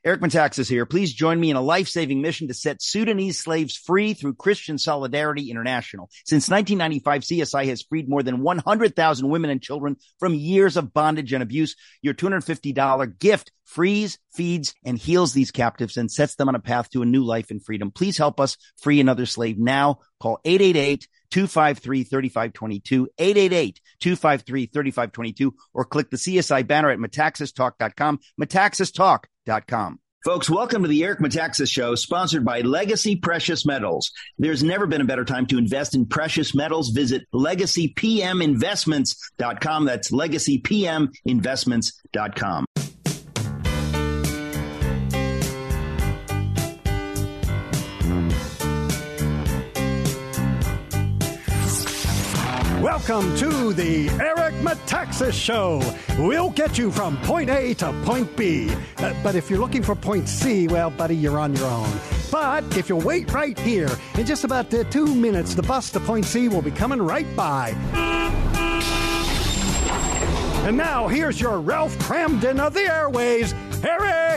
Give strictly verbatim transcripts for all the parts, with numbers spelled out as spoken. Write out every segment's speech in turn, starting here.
Eric Metaxas here. Please join me in a life-saving mission to set Sudanese slaves free through Christian Solidarity International. Since nineteen ninety-five, C S I has freed more than one hundred thousand women and children from years of bondage and abuse. Your two hundred fifty dollars gift frees, feeds, and heals these captives and sets them on a path to a new life in freedom. Please help us free another slave now. Call eight eight eight, two five three, three five two two, eight eight eight, two five three, three five two two, or click the C S I banner at metaxas talk dot com, metaxas talk dot com. Folks, welcome to the Eric Metaxas Show, sponsored by Legacy Precious Metals. There's never been a better time to invest in precious metals. Visit legacy p m investments dot com. That's legacy p m investments dot com. Welcome to the Eric Metaxas Show. We'll get you from point A to point B. Uh, but if you're looking for point C, well, buddy, you're on your own. But if you'll wait right here, in just about uh, two minutes, the bus to point C will be coming right by. And now, here's your Ralph Cramden of the airways, Eric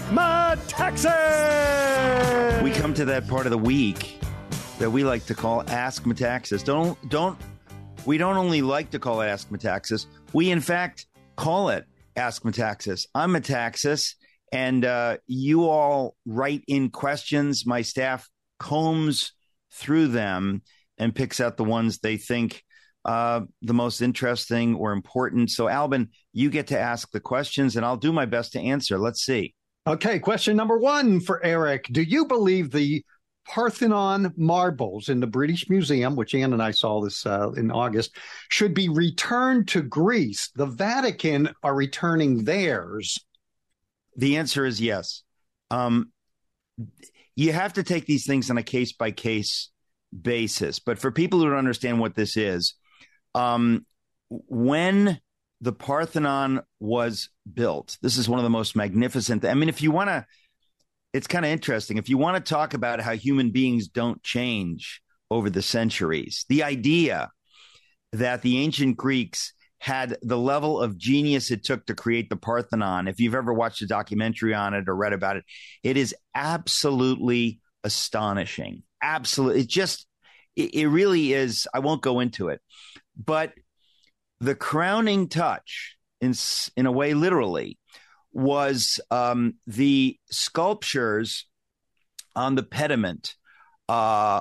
Metaxas! We come to that part of the week that we like to call Ask Metaxas. Don't, don't, We don't only like to call it Ask Metaxas. We, in fact, call it Ask Metaxas. I'm Metaxas, and uh, you all write in questions. My staff combs through them and picks out the ones they think uh, the most interesting or important. So, Albin, you get to ask the questions, and I'll do my best to answer. Let's see. Okay, question number one for Eric. Do you believe the Parthenon marbles in the British Museum, which Ann and I saw this uh, in August, should be returned to Greece? The Vatican are returning theirs. The answer is yes. Um, you have to take these things on a case-by-case basis. But for people who don't understand what this is, um, when the Parthenon was built, this is one of the most magnificent. I mean, if you want to, it's kind of interesting. If you want to talk about how human beings don't change over the centuries, the idea that the ancient Greeks had the level of genius it took to create the Parthenon, if you've ever watched a documentary on it or read about it, it is absolutely astonishing. Absolutely. It just, it, it really is. I won't go into it. But the crowning touch, in, in a way, literally, was um, the sculptures on the pediment. Uh,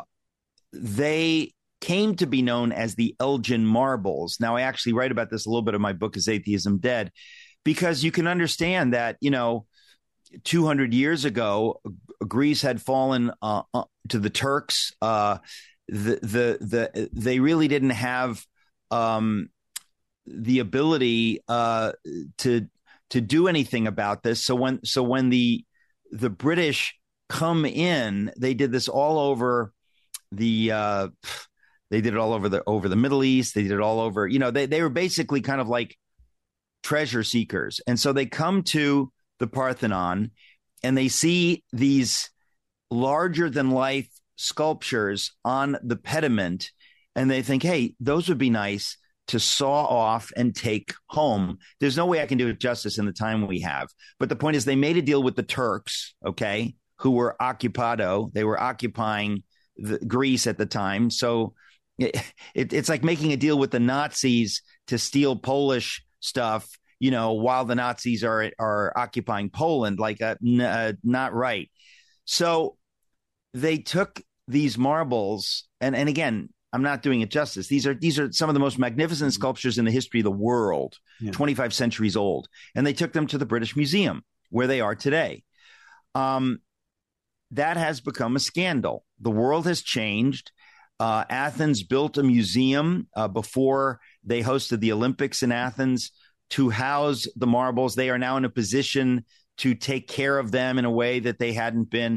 they came to be known as the Elgin marbles. Now, I actually write about this a little bit in my book, Is Atheism Dead? Because you can understand that, you know, two hundred years ago, Greece had fallen uh, uh, to the Turks. Uh, the, the, the, they really didn't have um, the ability uh, to to do anything about this. So when so when the the British come in, they did this all over the uh, they did it all over the over the Middle East. They did it all over, you know, they they were basically kind of like treasure seekers. And so they come to the Parthenon and they see these larger than life sculptures on the pediment, and they think, hey, those would be nice to saw off and take home. There's no way I can do it justice in the time we have. But the point is, they made a deal with the Turks, okay, who were occupado. They were occupying the, Greece at the time. So it, it, it's like making a deal with the Nazis to steal Polish stuff, you know, while the Nazis are are occupying Poland. Like, uh, n- uh, not right. So they took these marbles, and and again, I'm not doing it justice. These are these are some of the most magnificent sculptures in the history of the world, yeah. twenty-five centuries old. And they took them to the British Museum, where they are today. Um, that has become a scandal. The world has changed. Uh, Athens built a museum uh, before they hosted the Olympics in Athens to house the marbles. They are now in a position to take care of them in a way that they hadn't been.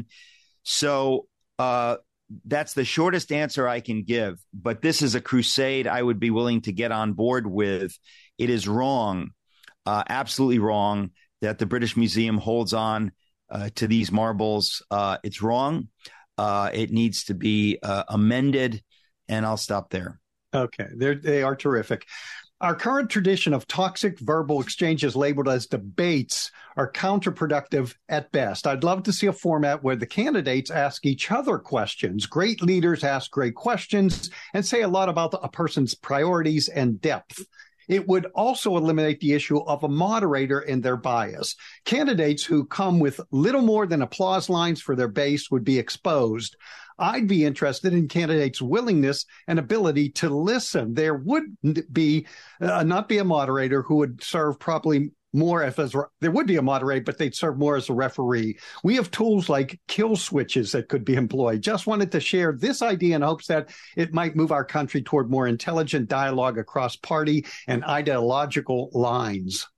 So uh that's the shortest answer I can give, but this is a crusade I would be willing to get on board with. It is wrong, uh, absolutely wrong, that the British Museum holds on uh, to these marbles. Uh, it's wrong. Uh, it needs to be uh, amended, and I'll stop there. Okay, They're, they are terrific. Our current tradition of toxic verbal exchanges labeled as debates are counterproductive at best. I'd love to see a format where the candidates ask each other questions. Great leaders ask great questions and say a lot about a person's priorities and depth. It would also eliminate the issue of a moderator and their bias. Candidates who come with little more than applause lines for their base would be exposed. I'd be interested in candidates' willingness and ability to listen. There would be uh, not be a moderator who would serve probably more if as there would be a moderator, but they'd serve more as a referee. We have tools like kill switches that could be employed. Just wanted to share this idea in hopes that it might move our country toward more intelligent dialogue across party and ideological lines.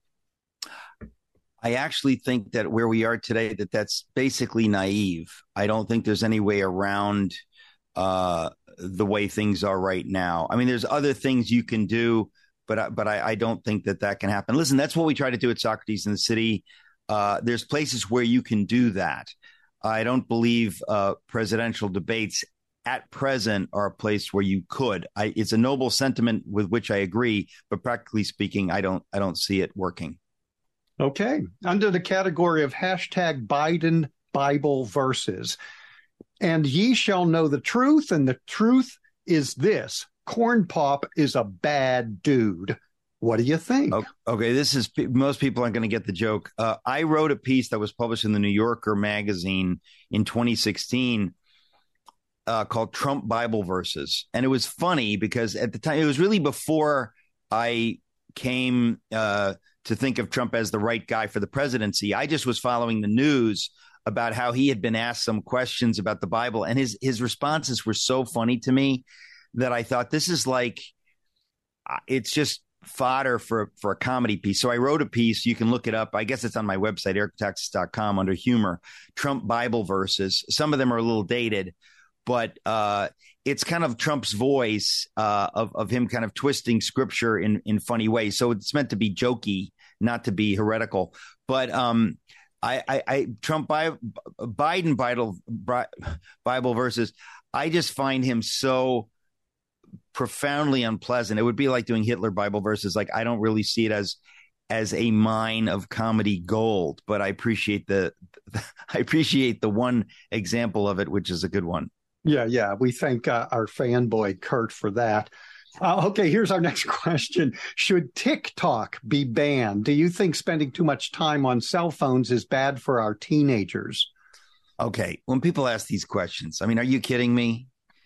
I actually think that where we are today, that that's basically naive. I don't think there's any way around uh, the way things are right now. I mean, there's other things you can do, but but I, I don't think that that can happen. Listen, that's what we try to do at Socrates in the City. Uh, there's places where you can do that. I don't believe uh, presidential debates at present are a place where you could. I, it's a noble sentiment with which I agree, but practically speaking, I don't I don't see it working. Okay. Under the category of hashtag Biden Bible verses, and ye shall know the truth, and the truth is this: Corn Pop is a bad dude. What do you think? Okay, this is, most people aren't going to get the joke. Uh, I wrote a piece that was published in the New Yorker magazine in twenty sixteen uh, called Trump Bible Verses. And it was funny because at the time, it was really before I came uh, to think of Trump as the right guy for the presidency. I just was following the news about how he had been asked some questions about the Bible, and his his responses were so funny to me that I thought, this is like, it's just fodder for for a comedy piece. So I wrote a piece. You can look it up. I guess it's on my website, eric metaxas dot com, under humor, Trump Bible verses. Some of them are a little dated, but uh, it's kind of Trump's voice uh, of, of him kind of twisting scripture in, in funny ways. So it's meant to be jokey, not to be heretical. But um, I, I, I Trump Biden Bible, Bible verses, I just find him so profoundly unpleasant. It would be like doing Hitler Bible verses. Like, I don't really see it as as a mine of comedy gold, but I appreciate the I appreciate the one example of it, which is a good one. Yeah, yeah. We thank uh, our fanboy Kurt for that. Uh, okay, here's our next question. Should TikTok be banned? Do you think spending too much time on cell phones is bad for our teenagers? Okay, when people ask these questions, I mean, are you kidding me?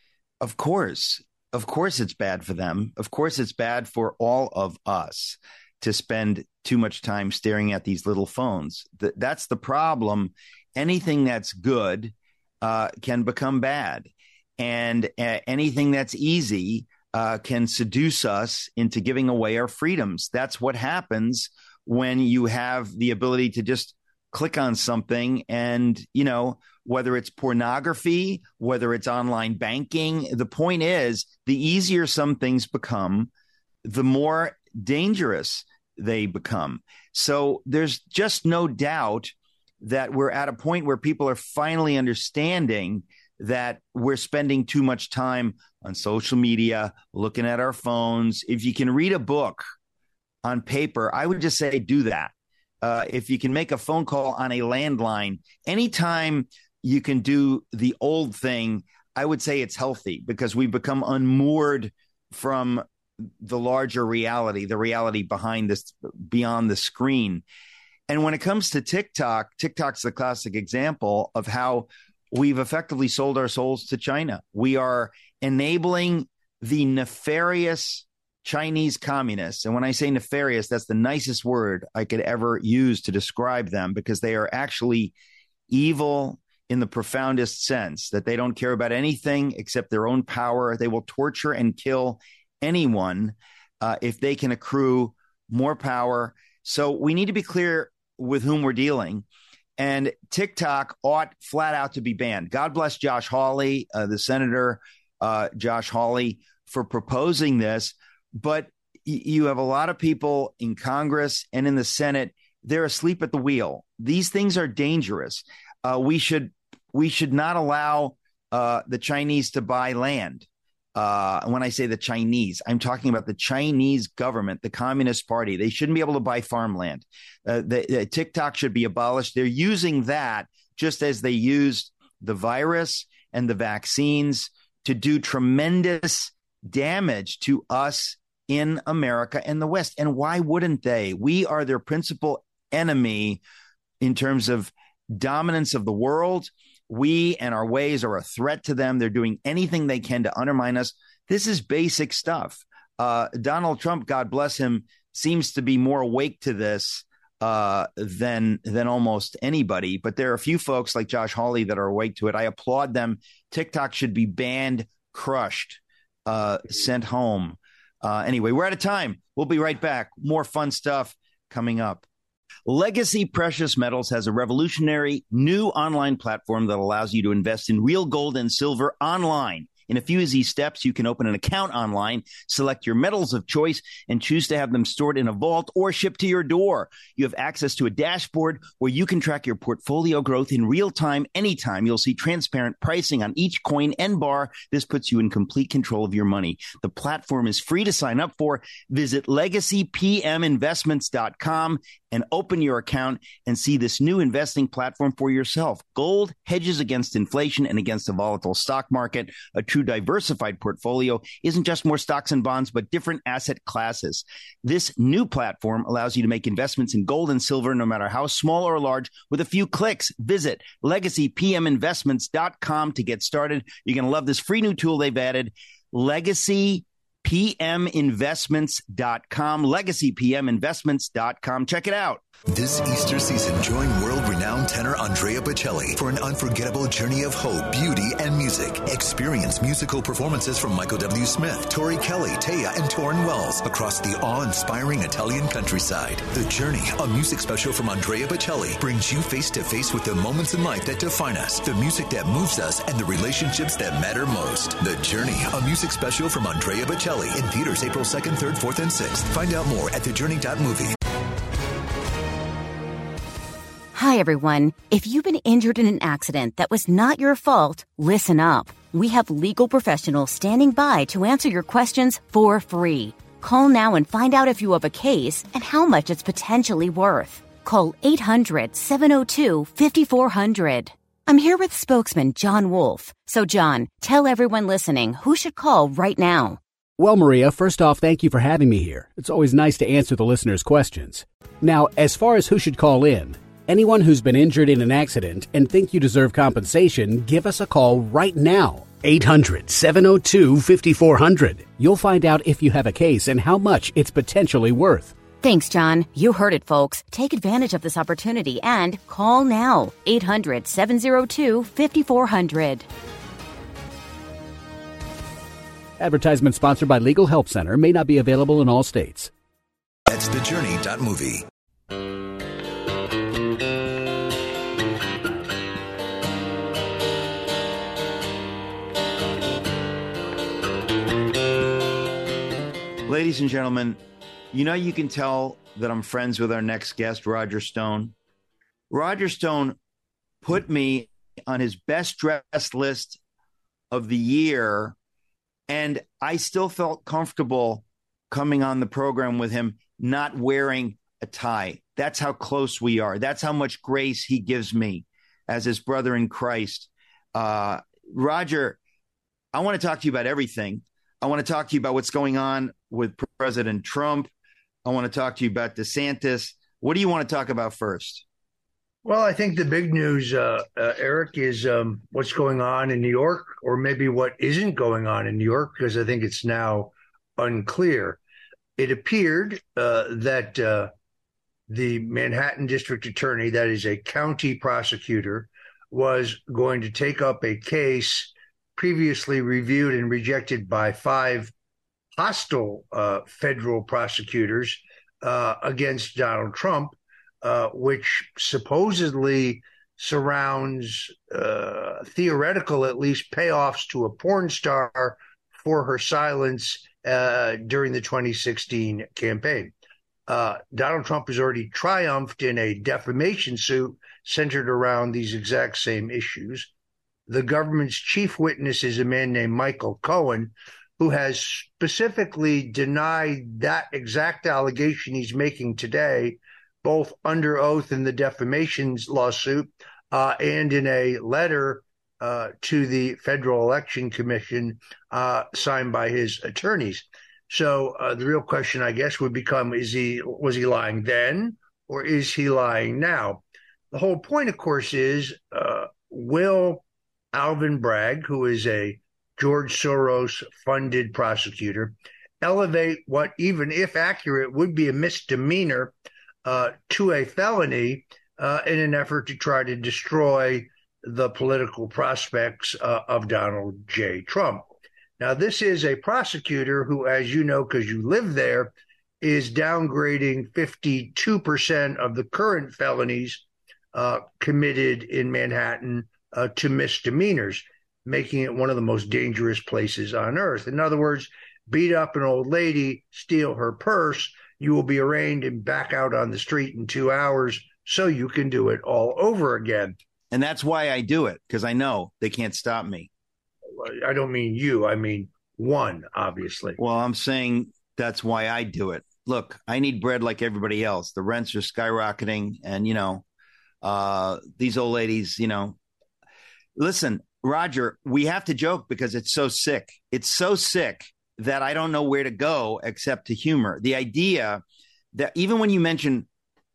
Of course. Of course it's bad for them. Of course it's bad for all of us to spend too much time staring at these little phones. Th- that's the problem. Anything that's good uh, can become bad. And uh, anything that's easy uh, can seduce us into giving away our freedoms. That's what happens when you have the ability to just click on something and, you know, whether it's pornography, whether it's online banking. The point is, the easier some things become, the more dangerous they become. So there's just no doubt that we're at a point where people are finally understanding that we're spending too much time on social media, looking at our phones. If you can read a book on paper, I would just say do that. Uh, if you can make a phone call on a landline, anytime you can do the old thing, I would say it's healthy, because we've become unmoored from the larger reality, the reality behind this, beyond the screen. And when it comes to TikTok, TikTok's the classic example of how we've effectively sold our souls to China. We are enabling the nefarious Chinese communists. And when I say nefarious, that's the nicest word I could ever use to describe them, because they are actually evil in the profoundest sense, that they don't care about anything except their own power. They will torture and kill anyone uh, if they can accrue more power. So we need to be clear with whom we're dealing. And TikTok ought flat out to be banned. God bless Josh Hawley, uh, the Senator uh, Josh Hawley, for proposing this. But y- you have a lot of people in Congress and in the Senate, they're asleep at the wheel. These things are dangerous. Uh, we should we should not allow uh, the Chinese to buy land. Uh, when I say the Chinese, I'm talking about the Chinese government, the Communist Party. They shouldn't be able to buy farmland. Uh, the, the TikTok should be abolished. They're using that just as they used the virus and the vaccines to do tremendous damage to us in America and the West. And why wouldn't they? We are their principal enemy in terms of dominance of the world. We and our ways are a threat to them. They're doing anything they can to undermine us. This is basic stuff. Uh, Donald Trump, God bless him, seems to be more awake to this uh, than than almost anybody. But there are a few folks like Josh Hawley that are awake to it. I applaud them. TikTok should be banned, crushed, uh, sent home. Uh, anyway, we're out of time. We'll be right back. More fun stuff coming up. Legacy Precious Metals has a revolutionary new online platform that allows you to invest in real gold and silver online. In a few easy steps, you can open an account online, select your metals of choice, and choose to have them stored in a vault or shipped to your door. You have access to a dashboard where you can track your portfolio growth in real time, anytime. You'll see transparent pricing on each coin and bar. This puts you in complete control of your money. The platform is free to sign up for. Visit legacy p m investments dot com and open your account and see this new investing platform for yourself. Gold hedges against inflation and against a volatile stock market. A true diversified portfolio isn't just more stocks and bonds, but different asset classes. This new platform allows you to make investments in gold and silver, no matter how small or large, with a few clicks. Visit legacy p m investments dot com to get started. You're going to love this free new tool they've added, legacy p m investments dot com, legacy p m investments dot com. Check it out. This Easter season, join world-renowned tenor Andrea Bocelli for an unforgettable journey of hope, beauty, and music. Experience musical performances from Michael W. Smith, Tori Kelly, Taya, and Torrin Wells across the awe-inspiring Italian countryside. The Journey, a music special from Andrea Bocelli, brings you face-to-face with the moments in life that define us, the music that moves us, and the relationships that matter most. The Journey, a music special from Andrea Bocelli, in theaters April second, third, fourth, and sixth. Find out more at the journey dot movie. Hi, everyone. If you've been injured in an accident that was not your fault, listen up. We have legal professionals standing by to answer your questions for free. Call now and find out if you have a case and how much it's potentially worth. Call eight hundred, seven oh two, five four zero zero. I'm here with spokesman John Wolf. So, John, tell everyone listening who should call right now. Well, Maria, first off, thank you for having me here. It's always nice to answer the listeners' questions. Now, as far as who should call in, anyone who's been injured in an accident and think you deserve compensation, give us a call right now. eight hundred, seven oh two, five four zero zero. You'll find out if you have a case and how much it's potentially worth. Thanks, John. You heard it, folks. Take advantage of this opportunity and call now. eight hundred, seven oh two, five four zero zero. Advertisement sponsored by Legal Help Center. May not be available in all states. That's the journey dot movie. Ladies and gentlemen, you know you can tell that I'm friends with our next guest, Roger Stone. Roger Stone put me on his best dressed list of the year, and I still felt comfortable coming on the program with him not wearing a tie. That's how close we are. That's how much grace he gives me as his brother in Christ. Uh, Roger, I want to talk to you about everything. I want to talk to you about what's going on with President Trump. I want to talk to you about DeSantis. What do you want to talk about first? Well, I think the big news, uh, uh, Eric, is um, what's going on in New York, or maybe what isn't going on in New York, because I think it's now unclear. It appeared uh, that uh, the Manhattan District Attorney, that is a county prosecutor, was going to take up a case previously reviewed and rejected by five hostile uh, federal prosecutors uh, against Donald Trump, Uh, which supposedly surrounds uh, theoretical, at least, payoffs to a porn star for her silence uh, during the twenty sixteen campaign. Uh, Donald Trump has already triumphed in a defamation suit centered around these exact same issues. The government's chief witness is a man named Michael Cohen, who has specifically denied that exact allegation he's making today, both under oath in the defamation lawsuit uh, and in a letter uh, to the Federal Election Commission uh, signed by his attorneys. So uh, the real question, I guess, would become, is he was he lying then, or is he lying now? The whole point, of course, is uh, will Alvin Bragg, who is a George Soros-funded prosecutor, elevate what, even if accurate, would be a misdemeanor uh, to a felony uh, in an effort to try to destroy the political prospects uh, of Donald J. Trump. Now, this is a prosecutor who, as you know, because you live there, is downgrading fifty-two percent of the current felonies uh, committed in Manhattan uh, to misdemeanors, making it one of the most dangerous places on earth. In other words, beat up an old lady, steal her purse, you will be arraigned and back out on the street in two hours so you can do it all over again. And that's why I do it, because I know they can't stop me. I don't mean you. I mean one, obviously. Well, I'm saying that's why I do it. Look, I need bread like everybody else. The rents are skyrocketing. And, you know, uh, these old ladies, you know, listen, Roger, we have to joke because it's so sick. It's so sick that I don't know where to go except to humor. The idea that even when you mention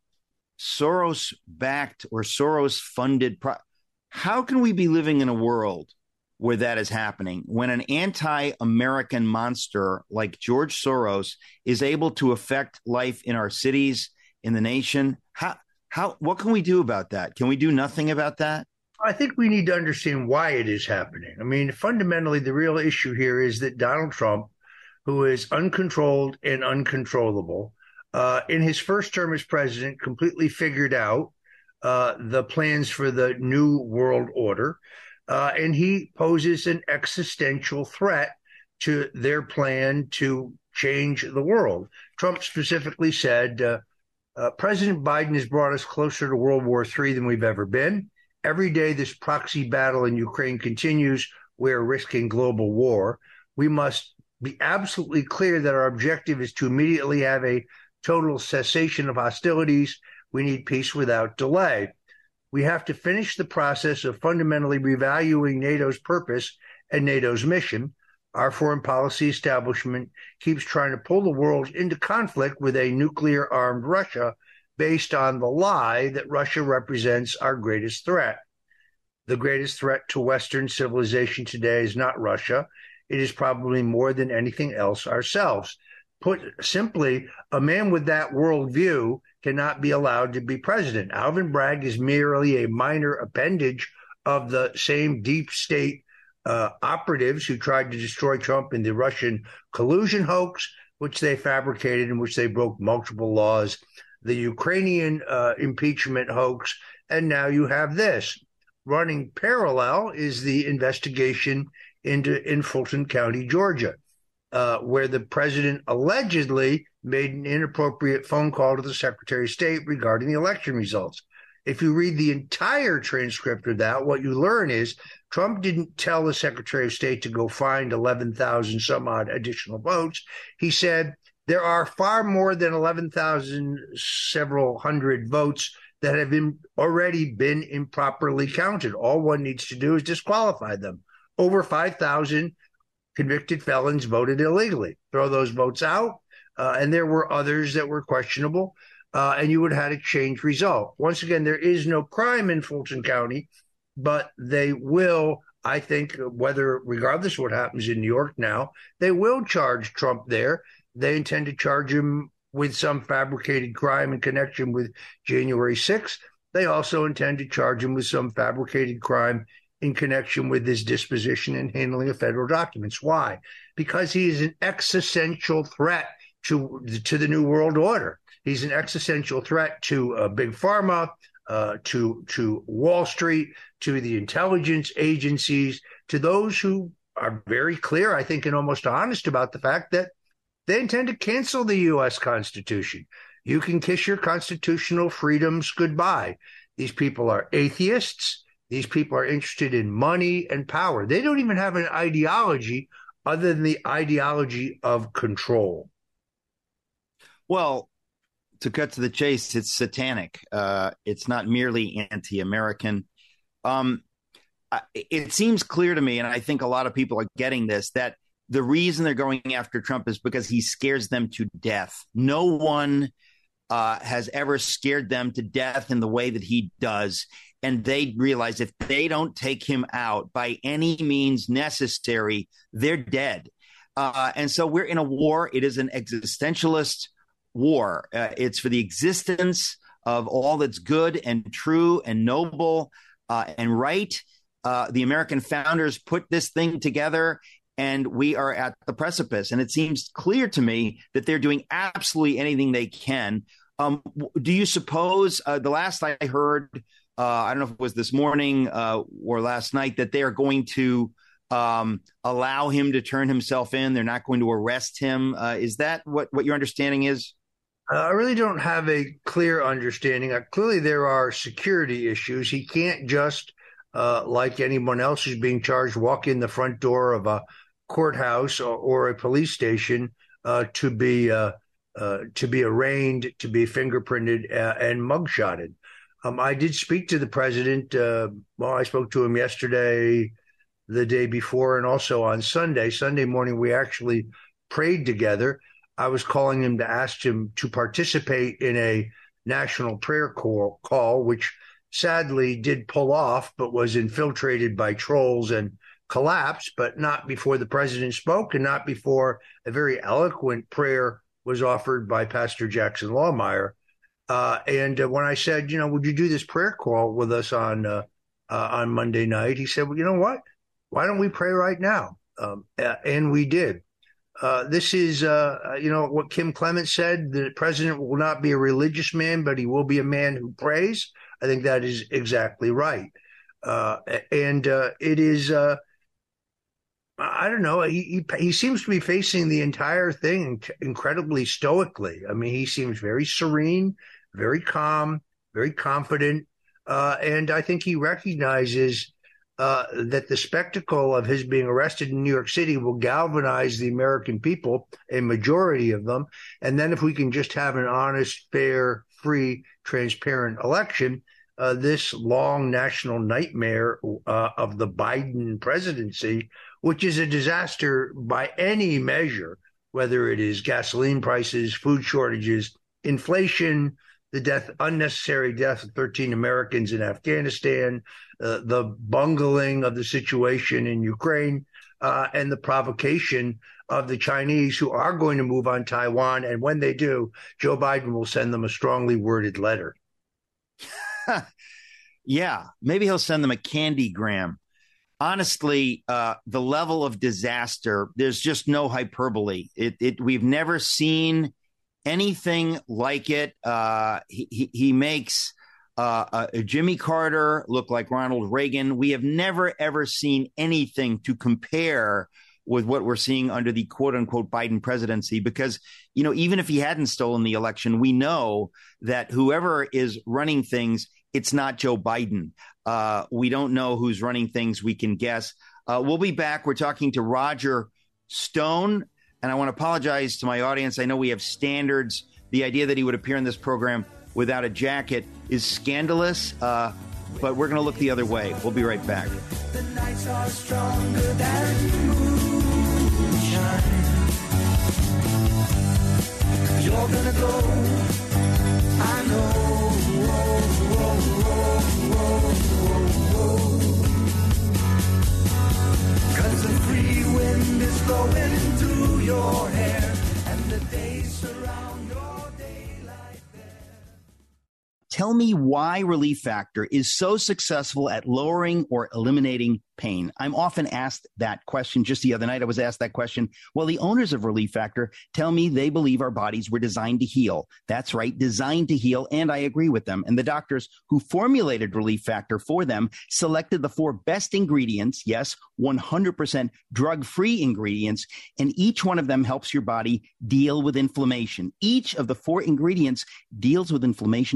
Soros-backed or Soros-funded, pro- how can we be living in a world where that is happening when an anti-American monster like George Soros is able to affect life in our cities, in the nation? How, how, what can we do about that? Can we do nothing about that? I think we need to understand why it is happening. I mean, fundamentally, the real issue here is that Donald Trump, who is uncontrolled and uncontrollable, uh, in his first term as president, completely figured out uh, the plans for the new world order. Uh, and he poses an existential threat to their plan to change the world. Trump specifically said, uh, uh, President Biden has brought us closer to World War Three than we've ever been. Every day this proxy battle in Ukraine continues, we're risking global war. We must be absolutely clear that our objective is to immediately have a total cessation of hostilities. We need peace without delay. We have to finish the process of fundamentally revaluing NATO's purpose and NATO's mission. Our foreign policy establishment keeps trying to pull the world into conflict with a nuclear-armed Russia based on the lie that Russia represents our greatest threat. The greatest threat to Western civilization today is not Russia. It is probably more than anything else ourselves. Put simply, a man with that worldview cannot be allowed to be president. Alvin Bragg is merely a minor appendage of the same deep state uh, operatives who tried to destroy Trump in the Russian collusion hoax, which they fabricated, in which they broke multiple laws, the Ukrainian uh, impeachment hoax, and now you have this. Running parallel is the investigation into in Fulton County, Georgia, uh, where the president allegedly made an inappropriate phone call to the Secretary of State regarding the election results. If you read the entire transcript of that, what you learn is Trump didn't tell the Secretary of State to go find eleven thousand some odd additional votes. He said there are far more than eleven thousand several hundred votes that have been, already been improperly counted. All one needs to do is disqualify them. Over five thousand convicted felons voted illegally. Throw those votes out. Uh, and there were others that were questionable, uh, and you would have had a changed result. Once again, there is no crime in Fulton County, but they will, I think, whether regardless of what happens in New York now, they will charge Trump there. They intend to charge him with some fabricated crime in connection with January sixth. They also intend to charge him with some fabricated crime in connection with his disposition and handling of federal documents. Why? Because he is an existential threat to to the New World Order. He's an existential threat to uh, Big Pharma, uh, to to Wall Street, to the intelligence agencies, to those who are very clear, I think, and almost honest about the fact that they intend to cancel the U S Constitution. You can kiss your constitutional freedoms goodbye. These people are atheists. These people are interested in money and power. They don't even have an ideology other than the ideology of control? Well, to cut to the chase, it's satanic. Uh, it's not merely anti-American. Um, it seems clear to me, and I think a lot of people are getting this, that the reason they're going after Trump is because he scares them to death. No one uh, has ever scared them to death in the way that he does. And they realize if they don't take him out by any means necessary, they're dead. Uh, and so we're in a war. It is an existentialist war. Uh, it's for the existence of all that's good and true and noble uh, and right. Uh, the American founders put this thing together, and we are at the precipice. And it seems clear to me that they're doing absolutely anything they can. Um, do you suppose uh, the last I heard, uh, I don't know if it was this morning uh, or last night, that they are going to um, allow him to turn himself in? They're not going to arrest him. Uh, is that what, what your understanding is? Uh, I really don't have a clear understanding. Uh, clearly, there are security issues. He can't just, uh, like anyone else who's being charged, walk in the front door of a courthouse or, or a police station uh, to be uh, uh, to be arraigned, to be fingerprinted uh, and mugshotted. Um, I did speak to the president. Uh, well, I spoke to him yesterday, the day before, and also on Sunday. Sunday morning, we actually prayed together. I was calling him to ask him to participate in a national prayer call, call, which sadly did pull off, but was infiltrated by trolls and collapsed, but not before the president spoke and not before a very eloquent prayer was offered by Pastor Jackson Lawmeyer. Uh, and uh, when I said, you know, would you do this prayer call with us on uh, uh, on Monday night? He said, well, you know what? Why don't we pray right now? Um, uh, and we did. Uh, this is, uh, you know, what Kim Clement said, the president will not be a religious man, but he will be a man who prays. I think that is exactly right. Uh, and uh, it is, uh, I don't know, he, he he seems to be facing the entire thing incredibly stoically. I mean, he seems very serene, very calm, very confident. Uh, and I think he recognizes Uh, that the spectacle of his being arrested in New York City will galvanize the American people, a majority of them. And then if we can just have an honest, fair, free, transparent election, uh, this long national nightmare uh, of the Biden presidency, which is a disaster by any measure, whether it is gasoline prices, food shortages, inflation, the death, unnecessary death of thirteen Americans in Afghanistan, uh, the bungling of the situation in Ukraine, uh, and the provocation of the Chinese who are going to move on Taiwan. And when they do, Joe Biden will send them a strongly worded letter. Yeah, maybe he'll send them a candygram. Honestly, uh, the level of disaster, there's just no hyperbole. It, it we've never seen anything like it. Uh, he, he, he makes uh, uh, Jimmy Carter look like Ronald Reagan. We have never, ever seen anything to compare with what we're seeing under the quote unquote Biden presidency, because, you know, even if he hadn't stolen the election, we know that whoever is running things, it's not Joe Biden. Uh, we don't know who's running things. We can guess. Uh, we'll be back. We're talking to Roger Stone. And I want to apologize to my audience. I know we have standards. The idea that he would appear in this program without a jacket is scandalous, uh, but we're going to look the other way. We'll be right back. The nights are stronger than moonshine. You're going to go, I know. Whoa, whoa, whoa, whoa, whoa. 'Cause the free wind is blowing through your hair, and the days surround your daylight there. Tell me why Relief Factor is so successful at lowering or eliminating pain. I'm often asked that question. Just the other night, I was asked that question. Well, the owners of Relief Factor tell me they believe our bodies were designed to heal. That's right, designed to heal, and I agree with them. And the doctors who formulated Relief Factor for them selected the four best ingredients, yes, one hundred percent drug-free ingredients, and each one of them helps your body deal with inflammation. Each of the four ingredients deals with inflammation from a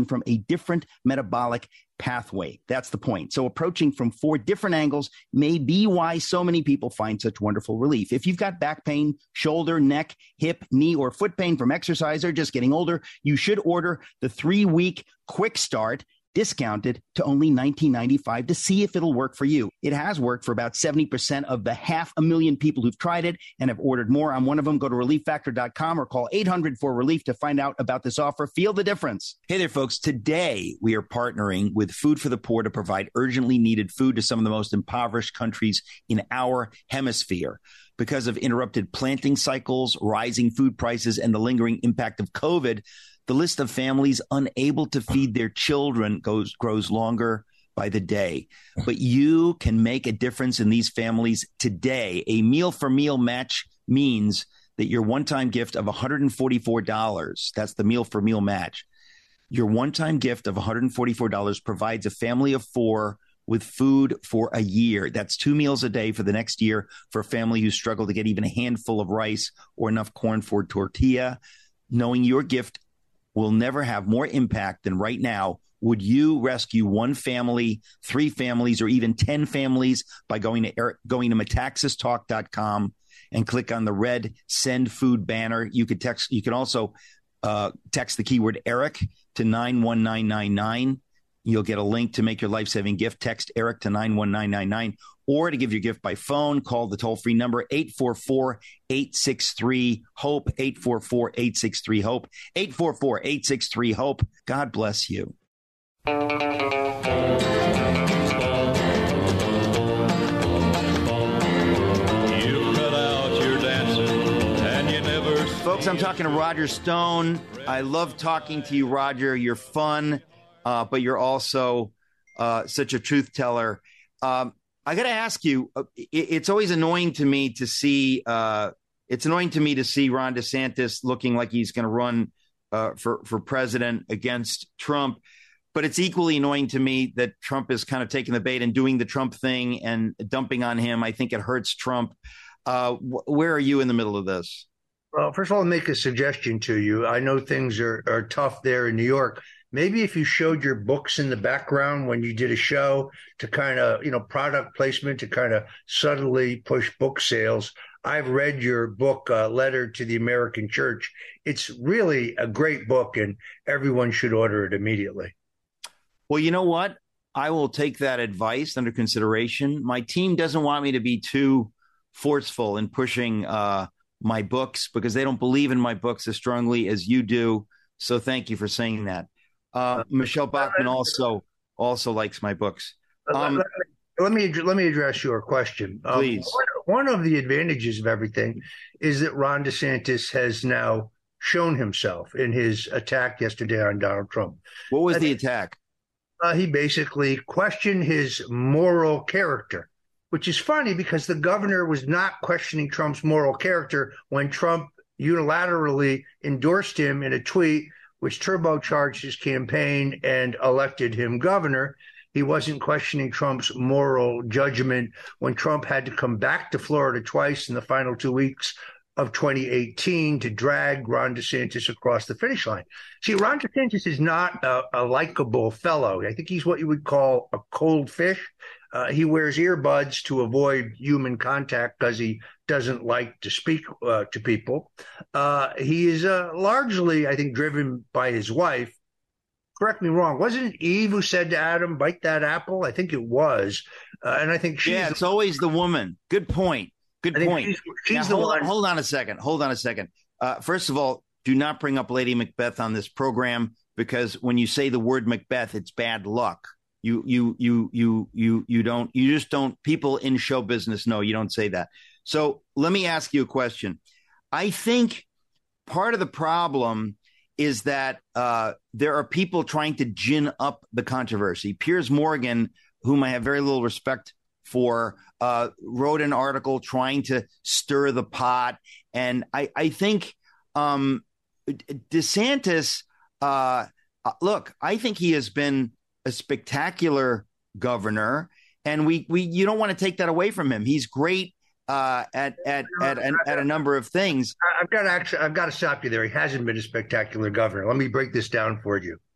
different metabolic pathway. That's the point. So approaching from four different angles may be why so many people find such wonderful relief. If you've got back pain, shoulder, neck, hip, knee, or foot pain from exercise or just getting older, you should order the three-week quick start discounted to only nineteen ninety-five to see if it'll work for you. It has worked for about seventy percent of the half a million people who've tried it and have ordered more. I'm one of them. Go to relief factor dot com or call eight hundred four relief to find out about this offer. Feel the difference. Hey there, folks. Today, we are partnering with Food for the Poor to provide urgently needed food to some of the most impoverished countries in our hemisphere. Because of interrupted planting cycles, rising food prices, and the lingering impact of COVID, the list of families unable to feed their children goes grows longer by the day. But you can make a difference in these families today. A meal for meal match means that your one-time gift of one hundred forty-four dollars, that's the meal for meal match, your one-time gift of one hundred forty-four dollars provides a family of four with food for a year. That's two meals a day for the next year for a family who struggle to get even a handful of rice or enough corn for a tortilla. Knowing your gift will never have more impact than right now, would you rescue one family, three families, or even ten families by going to going to metaxas talk dot com and click on the red send food banner? You could text. You can also uh, text the keyword Eric to nine one nine nine nine. You'll get a link to make your life-saving gift. Text Eric to nine one nine nine nine. Or to give your gift by phone, call the toll-free number eight four four, eight six three, HOPE, eight four four, eight six three, HOPE, eight four four, eight six three, HOPE. God bless you. You cut out your dancing and you never... Folks, I'm talking to Roger Stone. I love talking to you, Roger. You're fun, uh, but you're also uh, such a truth teller. Um, I got to ask you, it, it's always annoying to me to see, uh, it's annoying to me to see Ron DeSantis looking like he's going to run uh, for, for president against Trump. But it's equally annoying to me that Trump is kind of taking the bait and doing the Trump thing and dumping on him. I think it hurts Trump. Uh, wh- where are you in the middle of this? Well, first of all, I'll make a suggestion to you. I know things are, are tough there in New York. Maybe if you showed your books in the background when you did a show to kind of, you know, product placement to kind of subtly push book sales. I've read your book, uh, Letter to the American Church. It's really a great book and everyone should order it immediately. Well, you know what? I will take that advice under consideration. My team doesn't want me to be too forceful in pushing uh, my books because they don't believe in my books as strongly as you do. So thank you for saying that. Uh, Michelle Bachmann also also likes my books. Um, let me let me address your question. Um, please. One, one of the advantages of everything is that Ron DeSantis has now shown himself in his attack yesterday on Donald Trump. What was the attack? Uh, he basically questioned his moral character, which is funny because the governor was not questioning Trump's moral character when Trump unilaterally endorsed him in a tweet, which turbocharged his campaign and elected him governor. He wasn't questioning Trump's moral judgment when Trump had to come back to Florida twice in the final two weeks of twenty eighteen to drag Ron DeSantis across the finish line. See, Ron DeSantis is not a, a likable fellow. I think he's what you would call a cold fish. Uh, he wears earbuds to avoid human contact because he doesn't like to speak uh, to people. Uh, he is uh, largely, I think, driven by his wife. Correct me wrong. Wasn't it Eve who said to Adam, bite that apple? I think it was. Uh, and I think she's... Yeah, it's always the woman. Good point. Good point. She's, she's now, the hold, one. on, hold on a second. Hold on a second. Uh, first of all, do not bring up Lady Macbeth on this program because when you say the word Macbeth, it's bad luck. You, you, you, you, you, you don't, you just don't, people in show business know you don't say that. So let me ask you a question. I think part of the problem is that uh, there are people trying to gin up the controversy. Piers Morgan, whom I have very little respect for, uh, wrote an article trying to stir the pot. And I, I think um, DeSantis, uh, look, I think he has been a spectacular governor, and we we you don't want to take that away from him. He's great uh, at, at at at at a number of things. I've got to actually I've got to stop you there. He hasn't been a spectacular governor. Let me break this down for you.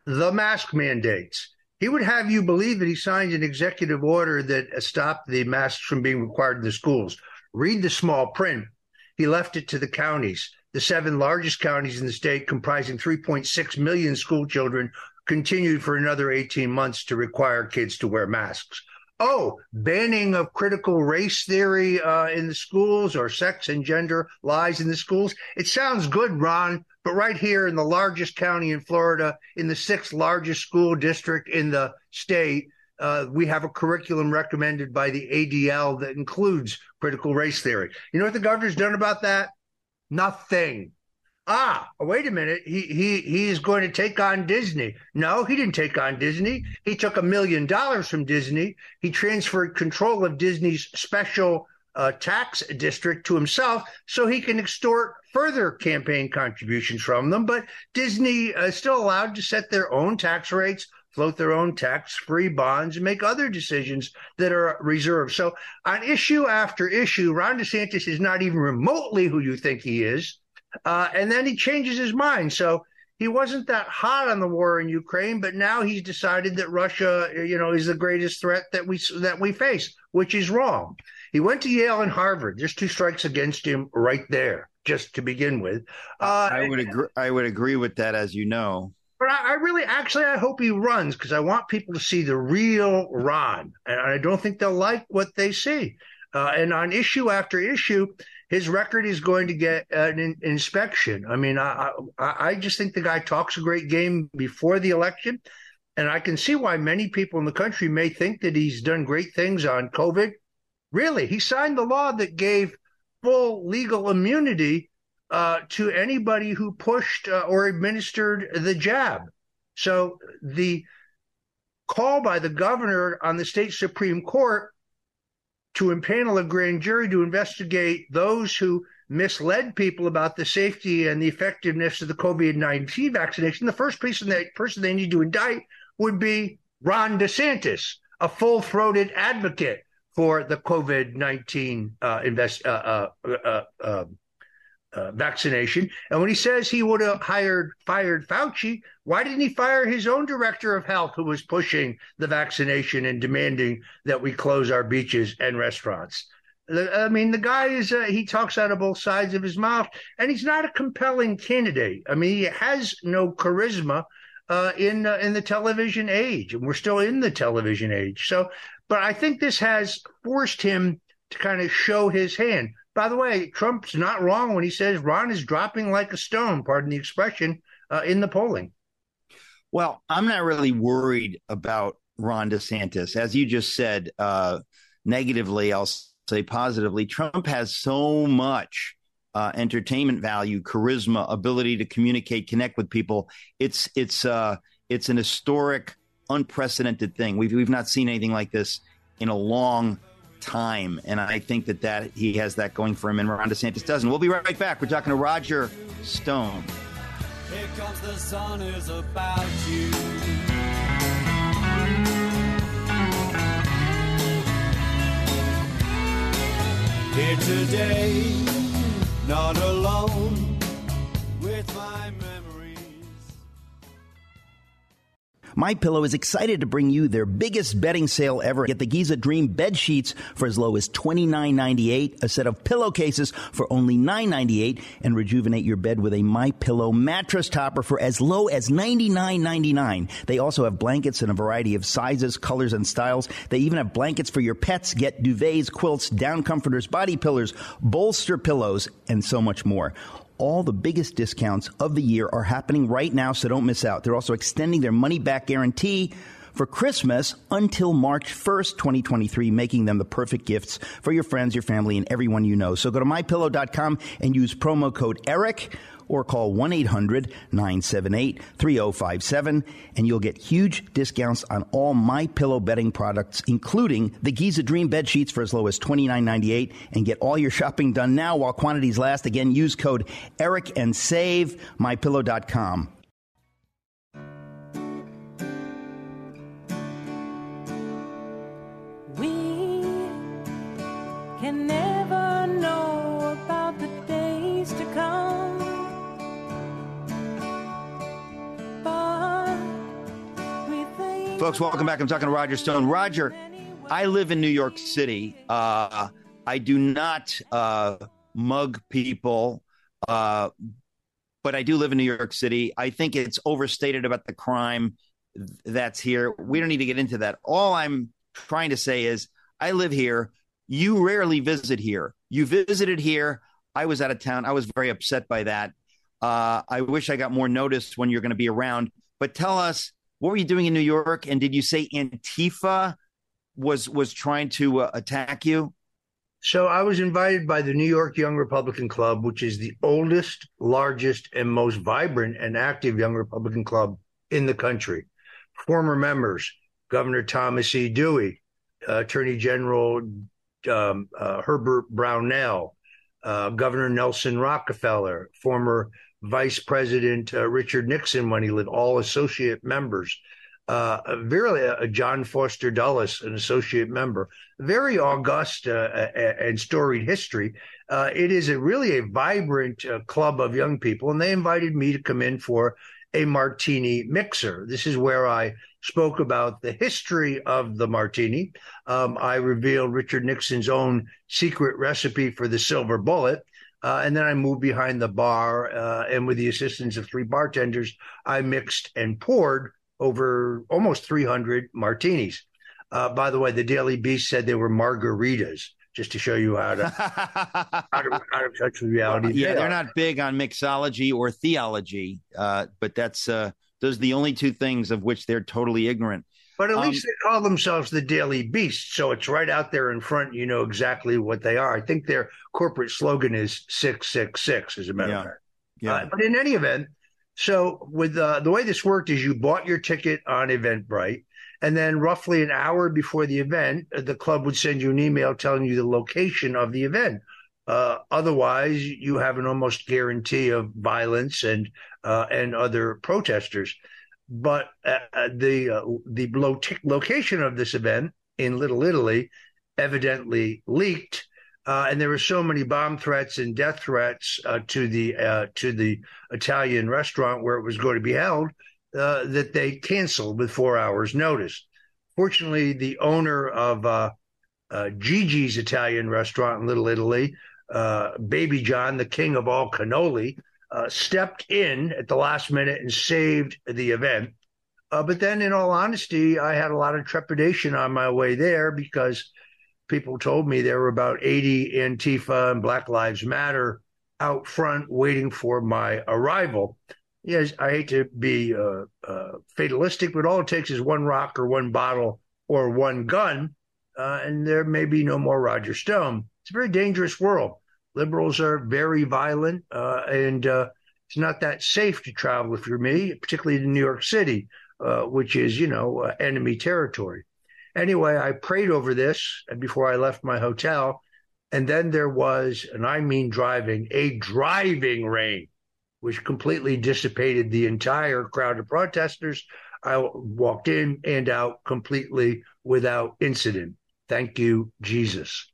the mask mandates. He would have you believe that he signed an executive order that stopped the masks from being required in the schools. Read the small print. He left it to the counties. The seven largest counties in the state, comprising three point six million school children, continued for another eighteen months to require kids to wear masks. Oh, banning of critical race theory uh, in the schools, or sex and gender lies in the schools. It sounds good, Ron, but right here in the largest county in Florida, in the sixth largest school district in the state, uh, we have a curriculum recommended by the A D L that includes critical race theory. You know what the governor's done about that? Nothing. Ah, wait a minute. He he he is going to take on Disney. No, he didn't take on Disney. He took a million dollars from Disney. He transferred control of Disney's special uh, tax district to himself so he can extort further campaign contributions from them. But Disney is still allowed to set their own tax rates, float their own tax-free bonds, and make other decisions that are reserved. So on issue after issue, Ron DeSantis is not even remotely who you think he is. Uh, and then he changes his mind. So he wasn't that hot on the war in Ukraine, but now he's decided that Russia, you know, is the greatest threat that we that we face, which is wrong. He went to Yale and Harvard. There's two strikes against him right there, just to begin with. Uh, I would agree. I would agree with that, as you know. But I, I really, actually, I hope he runs, because I want people to see the real Ron, and I don't think they'll like what they see. Uh, and on issue after issue, his record is going to get an in- inspection. I mean, I, I I just think the guy talks a great game before the election, and I can see why many people in the country may think that he's done great things on COVID. Really, he signed the law that gave full legal immunity uh, to anybody who pushed uh, or administered the jab. So the call by the governor on the state Supreme Court to impanel a grand jury to investigate those who misled people about the safety and the effectiveness of the COVID nineteen vaccination, the first person, that person they need to indict would be Ron DeSantis, a full-throated advocate for the COVID nineteen uh, invest, uh, uh, uh, uh, uh, vaccination. And when he says he would have hired, fired Fauci, why didn't he fire his own director of health, who was pushing the vaccination and demanding that we close our beaches and restaurants? I mean, the guy is, uh, he talks out of both sides of his mouth, and he's not a compelling candidate. I mean, he has no charisma uh, in, uh, in the television age, and we're still in the television age. So, but I think this has forced him to kind of show his hand. By the way, Trump's not wrong when he says Ron is dropping like a stone, pardon the expression, uh, in the polling. Well, I'm not really worried about Ron DeSantis. As you just said, uh, negatively, I'll say positively, Trump has so much uh, entertainment value, charisma, ability to communicate, connect with people. It's it's uh, it's an historic, unprecedented thing. We've we've not seen anything like this in a long time, and I think that that he has that going for him, and Ron DeSantis doesn't. We'll be right back. We're talking to Roger Stone. Here comes the sun is about you. Here today, not alone with my memories. MyPillow is excited to bring you their biggest bedding sale ever. Get the Giza Dream bed sheets for as low as twenty-nine ninety-eight, a set of pillowcases for only nine ninety-eight, and rejuvenate your bed with a MyPillow mattress topper for as low as ninety-nine ninety-nine. They also have blankets in a variety of sizes, colors, and styles. They even have blankets for your pets. Get duvets, quilts, down comforters, body pillows, bolster pillows, and so much more. All the biggest discounts of the year are happening right now, so don't miss out. They're also extending their money-back guarantee for Christmas until March first, twenty twenty-three, making them the perfect gifts for your friends, your family, and everyone you know. So go to my pillow dot com and use promo code ERIC or call one eight hundred nine seven eight three oh five seven, and you'll get huge discounts on all MyPillow bedding products, including the Giza Dream bed sheets for as low as twenty-nine ninety-eight. And get all your shopping done now while quantities last. Again, use code ERIC and save my pillow dot com. We can never know about the days to come. But Folks, welcome back. I'm talking to Roger Stone. Roger, I live in New York City. Uh, I do not uh, mug people, uh, but I do live in New York City. I think it's overstated about the crime that's here. We don't need to get into that. All I'm trying to say is I live here. You rarely visit here. You visited here. I was out of town. I was very upset by that. Uh, I wish I got more notice when you're going to be around. But tell us, what were you doing in New York? And did you say Antifa was was trying to uh, attack you? So I was invited by the New York Young Republican Club, which is the oldest, largest, and most vibrant and active young Republican club in the country. Former members, Governor Thomas E. Dewey, uh, Attorney General um, uh, Herbert Brownell, uh, Governor Nelson Rockefeller, former Vice President uh, Richard Nixon when he lived, all associate members. Uh, really, uh, John Foster Dulles, an associate member. Very august uh, and storied history. Uh, it is a really a vibrant uh, club of young people, and they invited me to come in for a martini mixer. This is where I spoke about the history of the martini. Um, I revealed Richard Nixon's own secret recipe for the silver bullet. Uh, and then I moved behind the bar, uh, and with the assistance of three bartenders, I mixed and poured over almost three hundred martinis. Uh, by the way, the Daily Beast said they were margaritas, just to show you how to out, of, out of touch with reality. Yeah, they they're are. not big on mixology or theology, uh, but that's uh, those are the only two things of which they're totally ignorant. But at Um, least they call themselves the Daily Beast, so it's right out there in front. You know exactly what they are. I think their corporate slogan is six six six, as a matter Yeah. of fact. Yeah. Uh, but in any event, so with uh, the way this worked is you bought your ticket on Eventbrite, and then roughly an hour before the event, uh, the club would send you an email telling you the location of the event. Uh, otherwise, you have an almost guarantee of violence and uh, and other protesters. But uh, the uh, the lo- location of this event in Little Italy evidently leaked, uh, and there were so many bomb threats and death threats uh, to the uh, to the Italian restaurant where it was going to be held uh, that they canceled with four hours' notice. Fortunately, the owner of uh, uh, Gigi's Italian restaurant in Little Italy, uh, Baby John, the king of all cannoli, Uh, stepped in at the last minute and saved the event. Uh, but then, in all honesty, I had a lot of trepidation on my way there because people told me there were about eighty Antifa and Black Lives Matter out front waiting for my arrival. Yes, I hate to be uh, uh, fatalistic, but all it takes is one rock or one bottle or one gun, uh, and there may be no more Roger Stone. It's a very dangerous world. Liberals are very violent, uh, and uh, it's not that safe to travel if you're me, particularly to New York City, uh, which is, you know, uh, enemy territory. Anyway, I prayed over this before I left my hotel, and then there was, and I mean driving, a driving rain, which completely dissipated the entire crowd of protesters. I walked in and out completely without incident. Thank you, Jesus.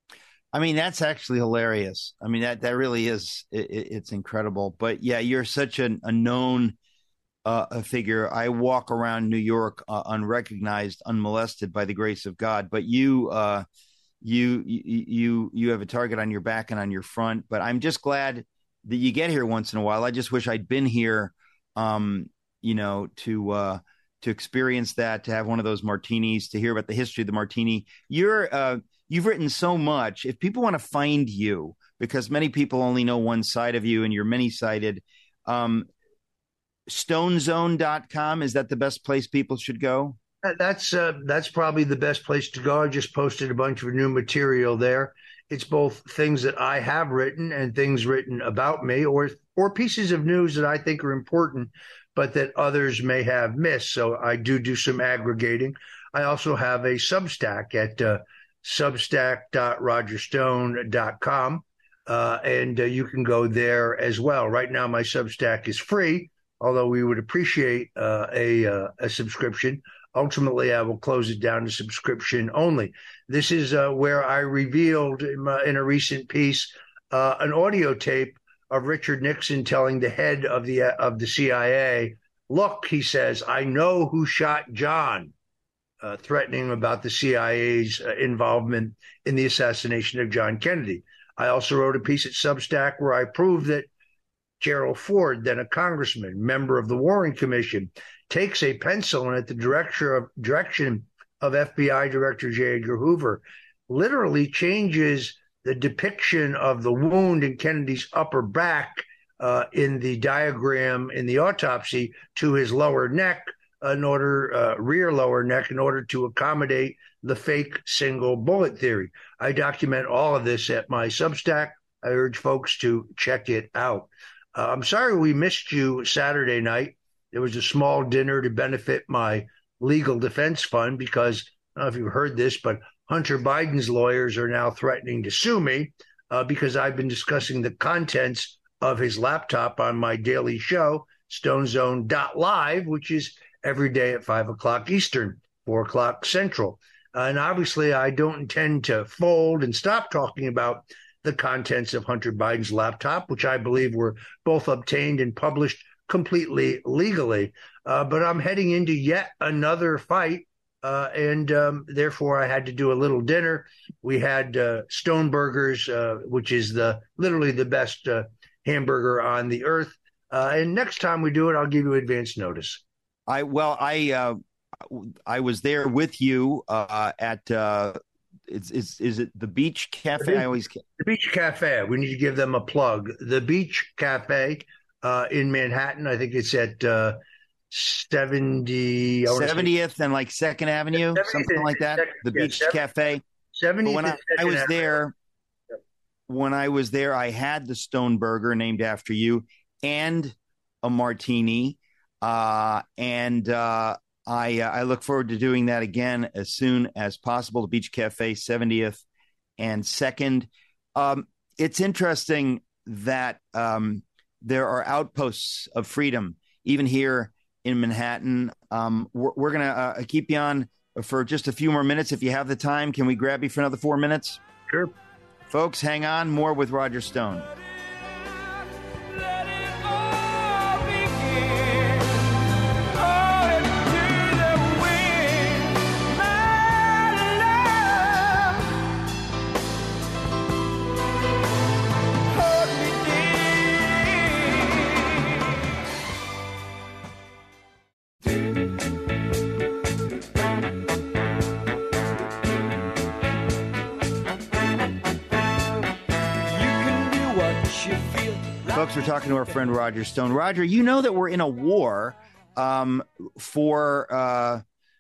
I mean, that's actually hilarious. I mean, that that really is, it, it's incredible. But yeah, you're such an, a known uh, a figure. I walk around New York uh, unrecognized, unmolested by the grace of God. But you, uh, you, you, you, you have a target on your back and on your front. But I'm just glad that you get here once in a while. I just wish I'd been here, um, you know, to uh, to experience that, to have one of those martinis, to hear about the history of the martini. You're uh, You've written so much. If people want to find you, because many people only know one side of you and you're many-sided, um, stone zone dot com, is that the best place people should go? That's uh, that's probably the best place to go. I just posted a bunch of new material there. It's both things that I have written and things written about me, or or pieces of news that I think are important, but that others may have missed. So I do do some aggregating. I also have a Substack at uh, substack dot roger stone dot com, uh, and uh, you can go there as well. Right now, my Substack is free, although we would appreciate uh, a uh, a subscription. Ultimately, I will close it down to subscription only. This is uh, where I revealed in, my, in a recent piece uh, an audio tape of Richard Nixon telling the head of the of the C I A Look, he says, I know who shot John, uh, threatening about the C I A's uh, involvement in the assassination of John Kennedy. I also wrote a piece at Substack where I proved that Gerald Ford, then a congressman, member of the Warren Commission, takes a pencil and at the direction of, direction of F B I Director J. Edgar Hoover, literally changes the depiction of the wound in Kennedy's upper back uh, in the diagram in the autopsy to his lower neck, in order, uh, rear lower neck, in order to accommodate the fake single bullet theory. I document all of this at my Substack. I urge folks to check it out. Uh, I'm sorry we missed you Saturday night. There was a small dinner to benefit my legal defense fund because, I don't know if you've heard this, but Hunter Biden's lawyers are now threatening to sue me uh, because I've been discussing the contents of his laptop on my daily show, stone zone dot live, which is every day at five o'clock Eastern, four o'clock Central. Uh, and obviously, I don't intend to fold and stop talking about the contents of Hunter Biden's laptop, which I believe were both obtained and published completely legally. Uh, but I'm heading into yet another fight, uh, and um, therefore I had to do a little dinner. We had uh, Stone Burgers, uh, which is the literally the best uh, hamburger on the earth. Uh, and next time we do it, I'll give you advance notice. I well, I uh, I was there with you uh, at. Uh... Is, is is it the Beach Cafe? I always the Beach Cafe. We need to give them a plug. The Beach Cafe uh, in Manhattan. I think it's at uh, seventy seventieth and like Second Avenue, something like that. The yeah, Beach Cafe. seventieth. When I, I was there, yep. when I was there, I had the Stone Burger named after you and a martini, uh, and. Uh, I uh, I look forward to doing that again as soon as possible. The Beach Cafe, seventieth and second. Um, it's interesting that um, there are outposts of freedom, even here in Manhattan. Um, we're we're going to uh, keep you on for just a few more minutes. If you have the time, can we grab you for another four minutes? Sure. Folks, hang on. More with Roger Stone. Folks, we're talking to our friend Roger Stone. Roger, you know that we're in a war um, for uh,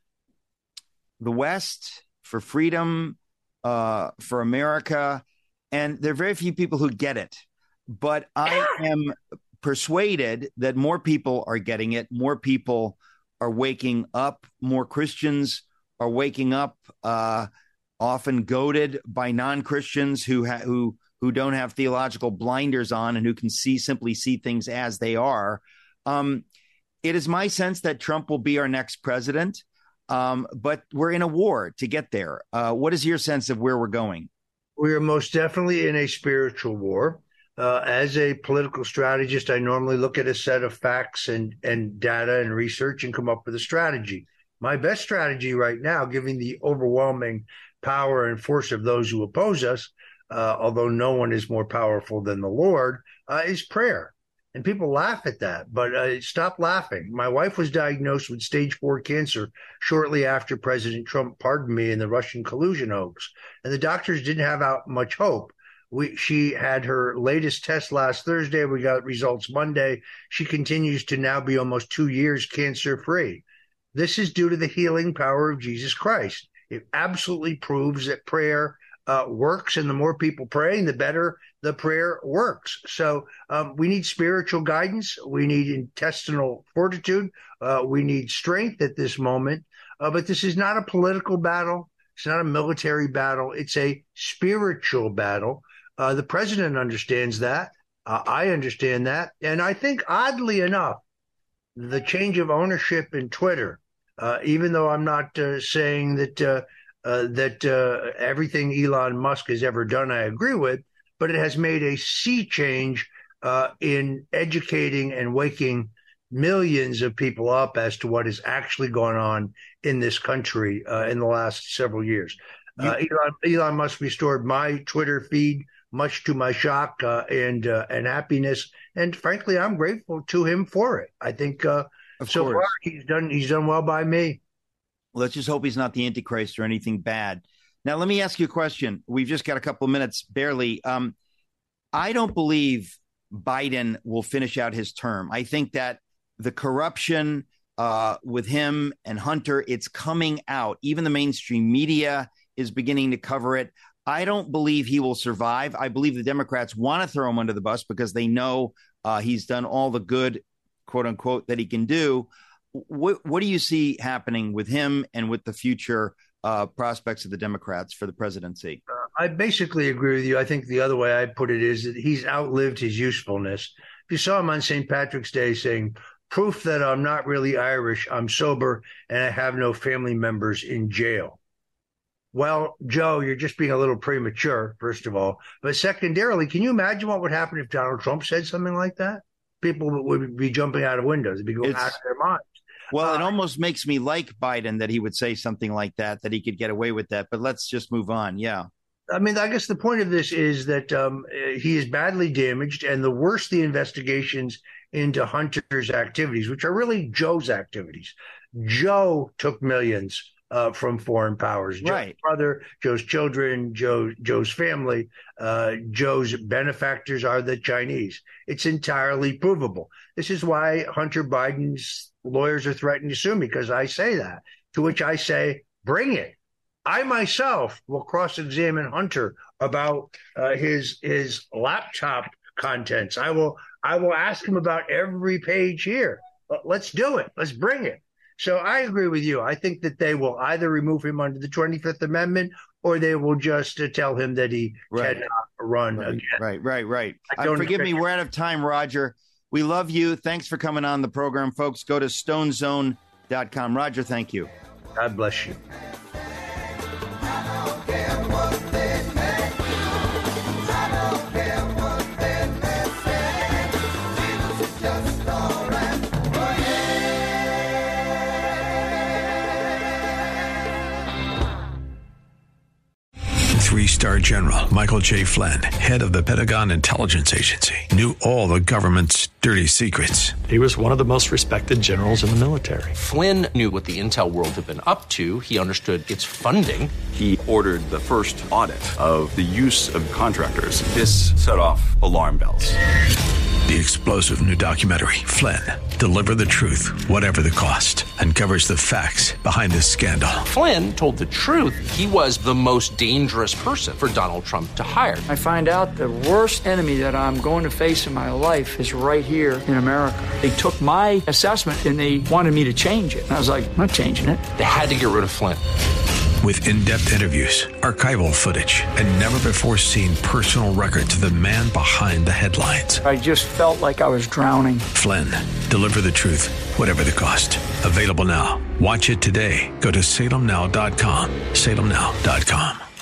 the West, for freedom, uh, for America, and there are very few people who get it. But I am persuaded that more people are getting it. More people are waking up. More Christians are waking up, uh, often goaded by non-Christians who ha- who. who don't have theological blinders on and who can see simply see things as they are. Um, it is my sense that Trump will be our next president, um, but we're in a war to get there. Uh, what is your sense of where we're going? We are most definitely in a spiritual war. Uh, as a political strategist, I normally look at a set of facts and, and data and research and come up with a strategy. My best strategy right now, given the overwhelming power and force of those who oppose us, Uh, although no one is more powerful than the Lord, uh, is prayer. And people laugh at that, but uh, stop laughing. My wife was diagnosed with stage four cancer shortly after President Trump pardoned me in the Russian collusion hoax. And the doctors didn't have out much hope. We, she had her latest test last Thursday. We got results Monday. She continues to now be almost two years cancer-free. This is due to the healing power of Jesus Christ. It absolutely proves that prayer Uh, works, and the more people praying, the better the prayer works. So um, we need spiritual guidance. We need intestinal fortitude. Uh, we need strength at this moment. Uh, but this is not a political battle. It's not a military battle. It's a spiritual battle. Uh, the president understands that. Uh, I understand that. And I think, oddly enough, the change of ownership in Twitter, uh, even though I'm not uh, saying that uh, Uh, that uh, everything Elon Musk has ever done, I agree with, but it has made a sea change uh, in educating and waking millions of people up as to what is actually going on in this country uh, in the last several years. Uh, Elon, Elon Musk restored my Twitter feed, much to my shock uh, and uh, and happiness. And frankly, I'm grateful to him for it. I think uh, so far he's done he's done well by me. Let's just hope he's not the Antichrist or anything bad. Now, let me ask you a question. We've just got a couple of minutes, barely. Um, I don't believe Biden will finish out his term. I think that the corruption uh, with him and Hunter, it's coming out. Even the mainstream media is beginning to cover it. I don't believe he will survive. I believe the Democrats want to throw him under the bus because they know uh, he's done all the good, quote unquote, that he can do. What, what do you see happening with him and with the future uh, prospects of the Democrats for the presidency? Uh, I basically agree with you. I think the other way I put it is that he's outlived his usefulness. If you saw him on Saint Patrick's Day saying, proof that I'm not really Irish, I'm sober, and I have no family members in jail. Well, Joe, you're just being a little premature, first of all. But secondarily, can you imagine what would happen if Donald Trump said something like that? People would be jumping out of windows. They'd be going it's, out of their minds. Well, uh, it almost makes me like Biden that he would say something like that, that he could get away with that. But let's just move on. Yeah. I mean, I guess the point of this is that um, he is badly damaged. And the worse the investigations into Hunter's activities, which are really Joe's activities. Joe took millions Uh, from foreign powers. Joe's right. brother, Joe's children, Joe, Joe's family, uh, Joe's benefactors are the Chinese. It's entirely provable. This is why Hunter Biden's lawyers are threatening to sue me, because I say that. To which I say, bring it. I myself will cross-examine Hunter about uh, his his laptop contents. I will I will ask him about every page here. Let's do it. Let's bring it. So I agree with you. I think that they will either remove him under the twenty-fifth Amendment or they will just uh, tell him that he right. cannot run right. again. Right, right, right. Uh, forgive me. We're out of time, Roger. We love you. Thanks for coming on the program, folks. Go to stone zone dot com. Roger, thank you. God bless you. Three-star General Michael J. Flynn, head of the Pentagon Intelligence Agency, knew all the government's dirty secrets. He was one of the most respected generals in the military. Flynn knew what the intel world had been up to. He understood its funding. He ordered the first audit of the use of contractors. This set off alarm bells. The explosive new documentary, Flynn, Deliver the Truth, Whatever the Cost, uncovers the facts behind this scandal. Flynn told the truth. He was the most dangerous person for Donald Trump to hire. I find out the worst enemy that I'm going to face in my life is right here in America. They took my assessment and they wanted me to change it. And I was like, I'm not changing it. They had to get rid of Flynn. With in-depth interviews, archival footage, and never-before-seen personal records of the man behind the headlines. I just felt like I was drowning. Flynn, Deliver the Truth, Whatever the Cost. Available now. Watch it today. Go to salem now dot com. salem now dot com.